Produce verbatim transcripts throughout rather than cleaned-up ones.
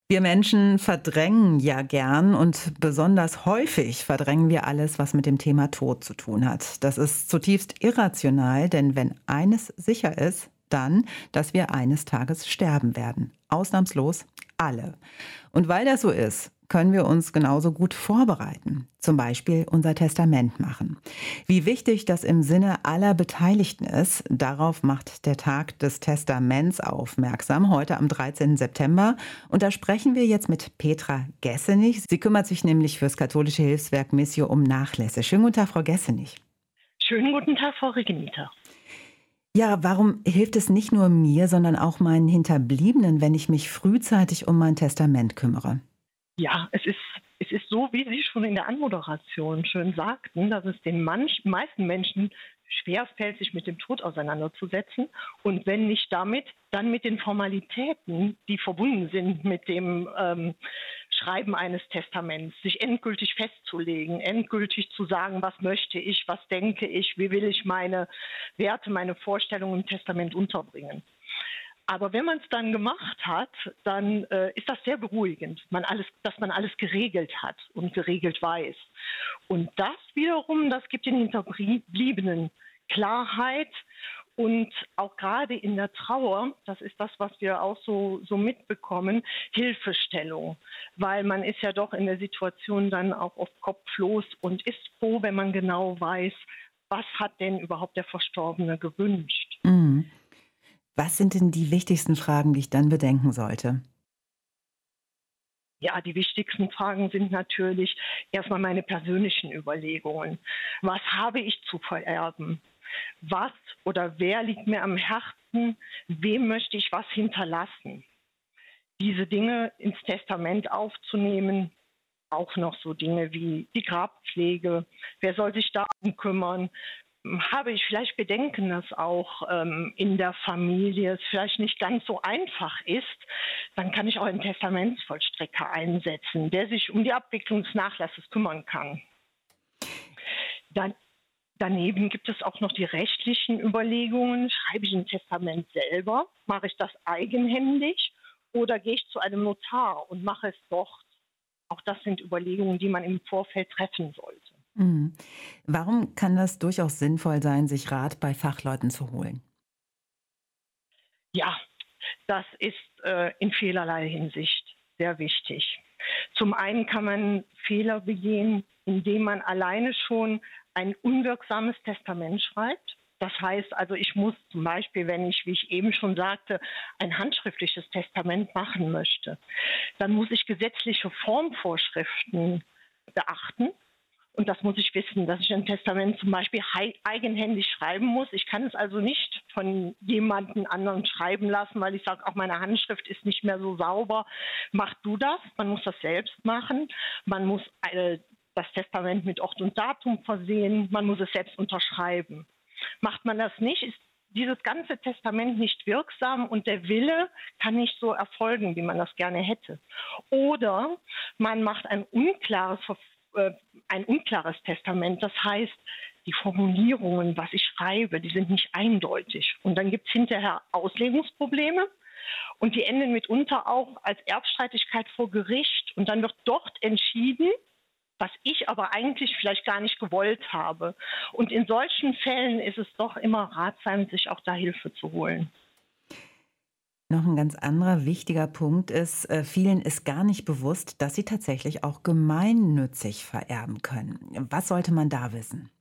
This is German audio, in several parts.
Wir Menschen verdrängen ja gern und besonders häufig verdrängen wir alles, was mit dem Thema Tod zu tun hat. Das ist zutiefst irrational, denn wenn eines sicher ist, dann, dass wir eines Tages sterben werden. Ausnahmslos alle. Und weil das so ist, können wir uns genauso gut vorbereiten. Zum Beispiel unser Testament machen. Wie wichtig das im Sinne aller Beteiligten ist, darauf macht der Tag des Testaments aufmerksam, heute am dreizehnten September. Und da sprechen wir jetzt mit Petra Gessenich. Sie kümmert sich nämlich fürs katholische Hilfswerk Missio um Nachlässe. Schönen guten Tag, Frau Gessenich. Schönen guten Tag, Frau Regenita. Ja, warum hilft es nicht nur mir, sondern auch meinen Hinterbliebenen, wenn ich mich frühzeitig um mein Testament kümmere? Ja, es ist, es ist so, wie Sie schon in der Anmoderation schön sagten, dass es den manch, meisten Menschen schwerfällt, sich mit dem Tod auseinanderzusetzen. Und wenn nicht damit, dann mit den Formalitäten, die verbunden sind mit dem ähm, Schreiben eines Testaments, sich endgültig festzulegen, endgültig zu sagen, was möchte ich, was denke ich, wie will ich meine Werte, meine Vorstellungen im Testament unterbringen. Aber wenn man es dann gemacht hat, dann äh, ist das sehr beruhigend, man alles, dass man alles geregelt hat und geregelt weiß. Und das wiederum, das gibt den Hinterbliebenen Klarheit und auch gerade in der Trauer, das ist das, was wir auch so, so mitbekommen, Hilfestellung. Weil man ist ja doch in der Situation dann auch oft kopflos und ist froh, wenn man genau weiß, was hat denn überhaupt der Verstorbene gewünscht. Mhm. Was sind denn die wichtigsten Fragen, die ich dann bedenken sollte? Ja, die wichtigsten Fragen sind natürlich erstmal meine persönlichen Überlegungen. Was habe ich zu vererben? Was oder wer liegt mir am Herzen? Wem möchte ich was hinterlassen? Diese Dinge ins Testament aufzunehmen, auch noch so Dinge wie die Grabpflege, wer soll sich darum kümmern? Habe ich vielleicht Bedenken, dass auch ähm, in der Familie es vielleicht nicht ganz so einfach ist, dann kann ich auch einen Testamentsvollstrecker einsetzen, der sich um die Abwicklung des Nachlasses kümmern kann. Dann, daneben gibt es auch noch die rechtlichen Überlegungen. Schreibe ich ein Testament selber? Mache ich das eigenhändig? Oder gehe ich zu einem Notar und mache es dort? Auch das sind Überlegungen, die man im Vorfeld treffen sollte. Mhm. Warum kann das durchaus sinnvoll sein, sich Rat bei Fachleuten zu holen? Ja, das ist äh, in vielerlei Hinsicht sehr wichtig. Zum einen kann man Fehler begehen, indem man alleine schon ein unwirksames Testament schreibt. Das heißt also, ich muss zum Beispiel, wenn ich, wie ich eben schon sagte, ein handschriftliches Testament machen möchte, dann muss ich gesetzliche Formvorschriften beachten. Und das muss ich wissen, dass ich ein Testament zum Beispiel eigenhändig schreiben muss. Ich kann es also nicht von jemandem anderen schreiben lassen, weil ich sage, auch meine Handschrift ist nicht mehr so sauber. Mach du das. Man muss das selbst machen. Man muss äh, das Testament mit Ort und Datum versehen. Man muss es selbst unterschreiben. Macht man das nicht, ist dieses ganze Testament nicht wirksam und der Wille kann nicht so erfolgen, wie man das gerne hätte. Oder man macht ein unklares Verfahren, ein unklares Testament. Das heißt, die Formulierungen, was ich schreibe, die sind nicht eindeutig. Und dann gibt es hinterher Auslegungsprobleme und die enden mitunter auch als Erbstreitigkeit vor Gericht. Und dann wird dort entschieden, was ich aber eigentlich vielleicht gar nicht gewollt habe. Und in solchen Fällen ist es doch immer ratsam, sich auch da Hilfe zu holen. Noch ein ganz anderer wichtiger Punkt ist, äh, vielen ist gar nicht bewusst, dass sie tatsächlich auch gemeinnützig vererben können. Was sollte man da wissen?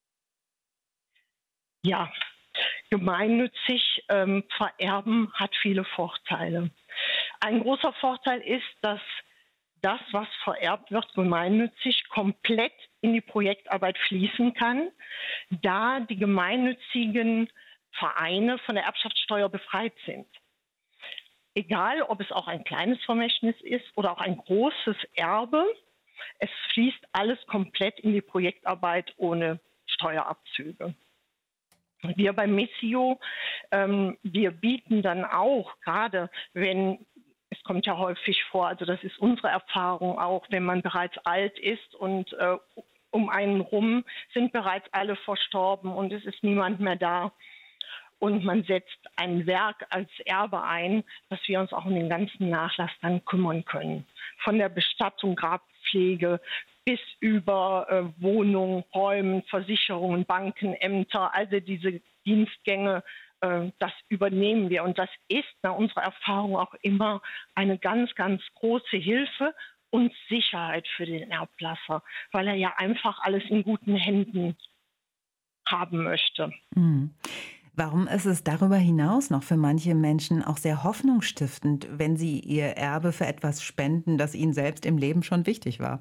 Ja, gemeinnützig ähm, vererben hat viele Vorteile. Ein großer Vorteil ist, dass das, was vererbt wird, gemeinnützig komplett in die Projektarbeit fließen kann, da die gemeinnützigen Vereine von der Erbschaftssteuer befreit sind. Egal, ob es auch ein kleines Vermächtnis ist oder auch ein großes Erbe, es fließt alles komplett in die Projektarbeit ohne Steuerabzüge. Wir bei Missio, ähm, wir bieten dann auch, gerade wenn, es kommt ja häufig vor, also das ist unsere Erfahrung auch, wenn man bereits alt ist und äh, um einen rum sind bereits alle verstorben und es ist niemand mehr da. und man setzt ein Werk als Erbe ein, dass wir uns auch um den ganzen Nachlass dann kümmern können. Von der Bestattung, Grabpflege bis über äh, Wohnungen, Räumen, Versicherungen, Banken, Ämter, also diese Dienstgänge, äh, das übernehmen wir. Und das ist nach unserer Erfahrung auch immer eine ganz, ganz große Hilfe und Sicherheit für den Erblasser, weil er ja einfach alles in guten Händen haben möchte. Mhm. Warum ist es darüber hinaus noch für manche Menschen auch sehr hoffnungsstiftend, wenn sie ihr Erbe für etwas spenden, das ihnen selbst im Leben schon wichtig war?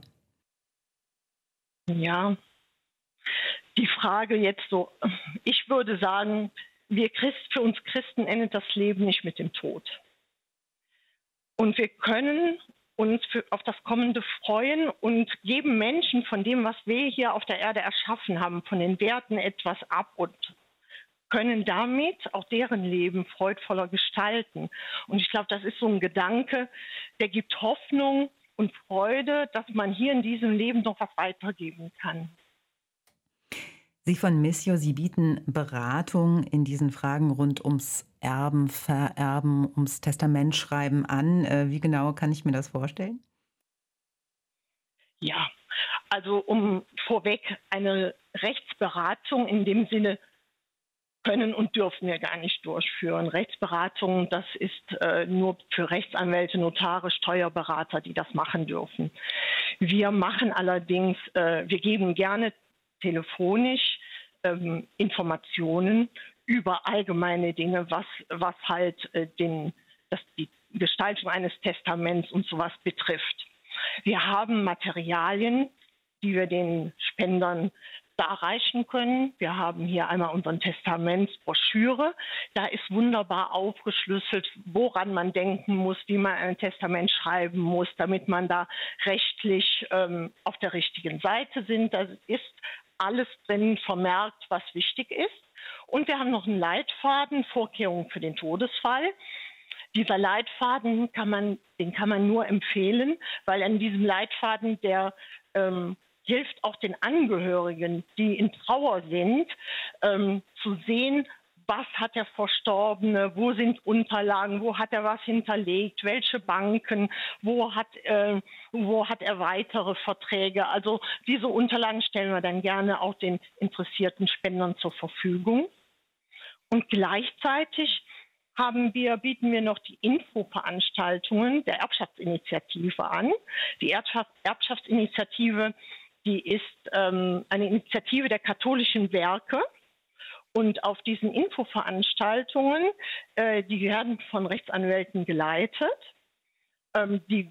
Ja, die Frage jetzt so, ich würde sagen, wir Christ, für uns Christen endet das Leben nicht mit dem Tod. Und wir können uns für, auf das Kommende freuen und geben Menschen von dem, was wir hier auf der Erde erschaffen haben, von den Werten etwas ab und können damit auch deren Leben freudvoller gestalten. Und ich glaube, das ist so ein Gedanke, der gibt Hoffnung und Freude, dass man hier in diesem Leben noch was weitergeben kann. Sie von Missio, Sie bieten Beratung in diesen Fragen rund ums Erben, Vererben, ums Testamentschreiben an. Äh, Wie genau kann ich mir das vorstellen? Ja, also um vorweg eine Rechtsberatung in dem Sinne können und dürfen wir gar nicht durchführen. Rechtsberatung, das ist äh, nur für Rechtsanwälte, Notare, Steuerberater, die das machen dürfen. Wir machen allerdings, äh, wir geben gerne telefonisch ähm, Informationen über allgemeine Dinge, was, was halt äh, den, das, die Gestaltung eines Testaments und sowas betrifft. Wir haben Materialien, die wir den Spendern darreichen können. Wir haben hier einmal unseren Testamentsbroschüre. Da ist wunderbar aufgeschlüsselt, woran man denken muss, wie man ein Testament schreiben muss, damit man da rechtlich ähm, auf der richtigen Seite sind. Da ist alles drin vermerkt, was wichtig ist. Und wir haben noch einen Leitfaden, Vorkehrungen für den Todesfall. Dieser Leitfaden kann man, den kann man nur empfehlen, weil an diesem Leitfaden, der ähm, hilft auch den Angehörigen, die in Trauer sind, ähm, zu sehen, was hat der Verstorbene, wo sind Unterlagen, wo hat er was hinterlegt, welche Banken, wo hat, äh, wo hat er weitere Verträge. Also diese Unterlagen stellen wir dann gerne auch den interessierten Spendern zur Verfügung. Und gleichzeitig haben wir, bieten wir noch die Infoveranstaltungen der Erbschaftsinitiative an. Die Erbschaft, Erbschaftsinitiative, die ist ähm, eine Initiative der katholischen Werke. Und auf diesen Infoveranstaltungen, äh, die werden von Rechtsanwälten geleitet. Ähm, die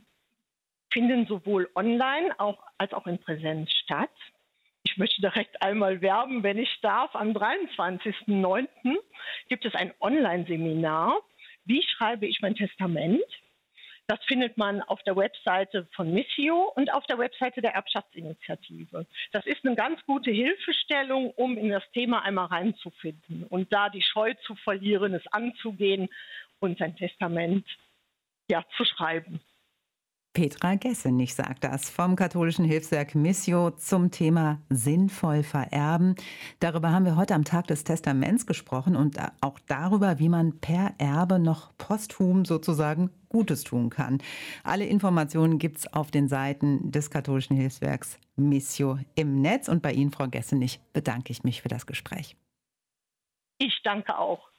finden sowohl online auch, als auch in Präsenz statt. Ich möchte direkt einmal werben, wenn ich darf. Am dreiundzwanzigsten neunten gibt es ein Online-Seminar. Wie schreibe ich mein Testament? Das findet man auf der Webseite von Missio und auf der Webseite der Erbschaftsinitiative. Das ist eine ganz gute Hilfestellung, um in das Thema einmal reinzufinden und da die Scheu zu verlieren, es anzugehen und sein Testament ja, zu schreiben. Petra Gessenich sagt das vom katholischen Hilfswerk Missio zum Thema sinnvoll vererben. Darüber haben wir heute am Tag des Testaments gesprochen und auch darüber, wie man per Erbe noch posthum sozusagen Gutes tun kann. Alle Informationen gibt es auf den Seiten des katholischen Hilfswerks Missio im Netz. Und bei Ihnen, Frau Gessenich, bedanke ich mich für das Gespräch. Ich danke auch.